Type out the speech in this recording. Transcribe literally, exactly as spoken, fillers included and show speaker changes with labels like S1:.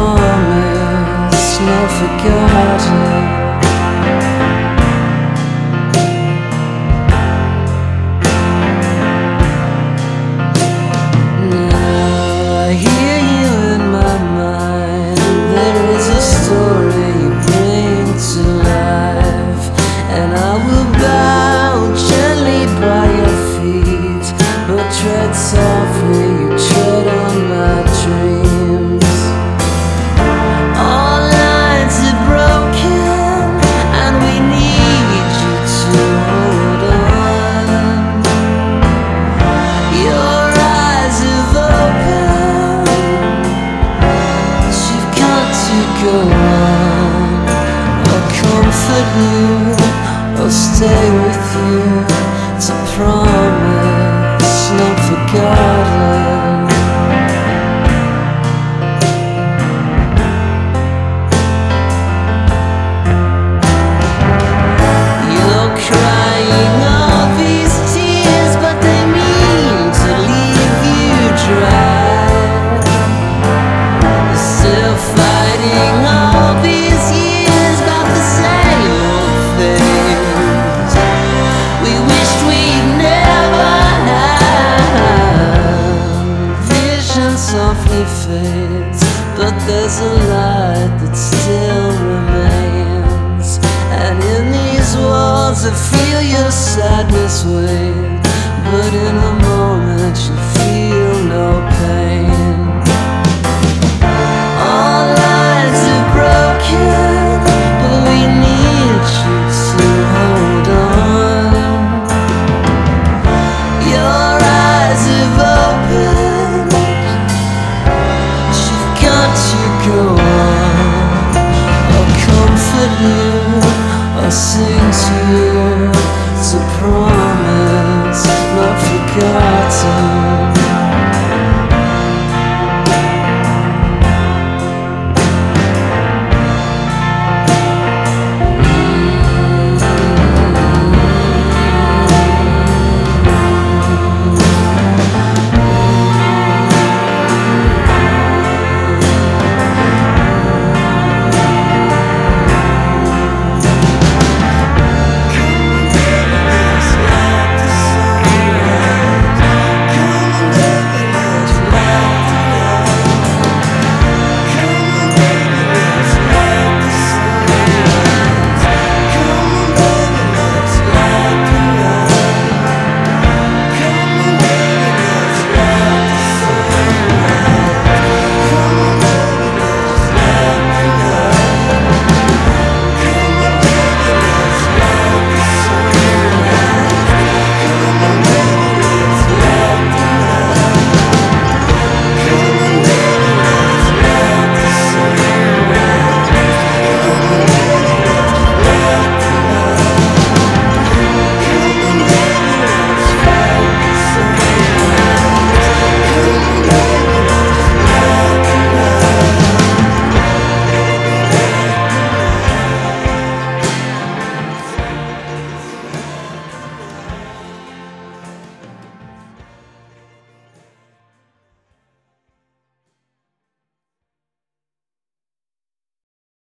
S1: promise not forgotten. Tread softly, you tread on my dreams. All lines are broken, and we need you to hold on. Your eyes have opened, but you've got to go on. I'll comfort you, I'll stay with you, it's a promise not forgotten. You're crying all these tears, but they mean to leave you dry. You're still fighting all these years about the same old things we wished we'd never softly fades, but there's a light that still remains. And in these walls I feel your sadness wait, but in a moment you feel no pain.